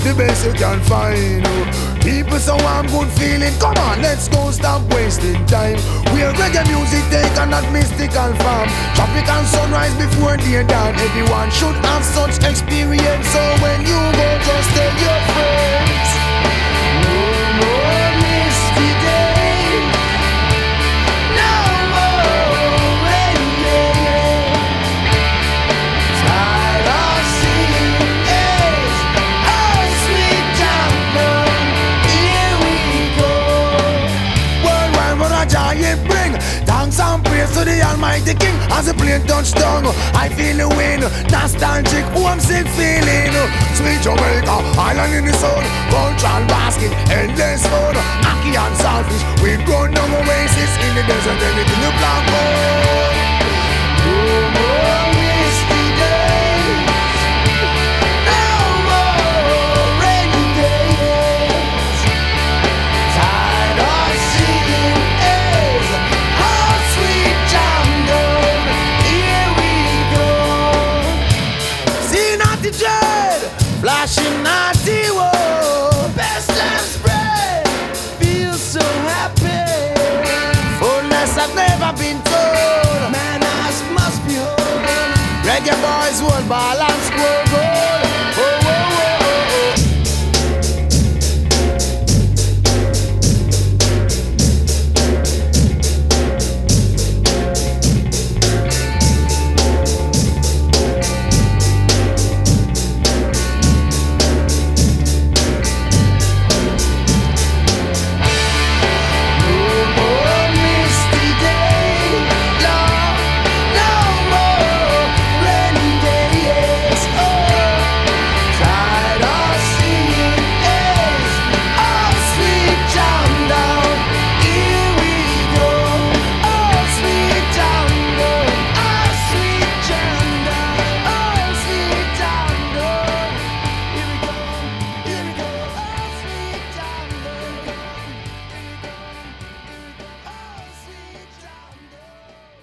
the best you can find. People so I'm good feeling. Come on, let's go, stop wasting time. Where reggae music take on that mystical farm. Tropical sunrise before day dawn. Everyone should have such experience. So when you go, just tell your friends. No more misty days. No more rainy days. Tired of seeing days. Oh, sweet champion, here we go. Worldwide, what a giant bring. Thanks and praise to the Almighty King. As the plane touch down, I feel the wind. Nostalgic, homesick feeling. Sweet Jamaica, island in the sun. Cultural basket, endless fun. Ackee and saltfish, we run down oasis in the desert, anything the black hole. No more misty days. No more rainy days. Tired of seeing days. Oh, sweet champion, here we go. See naughty dread, flashing naughty woe. Best love spread, feel so happy. Fullness I've never been told. Manners must be whole. Reggae boys will balance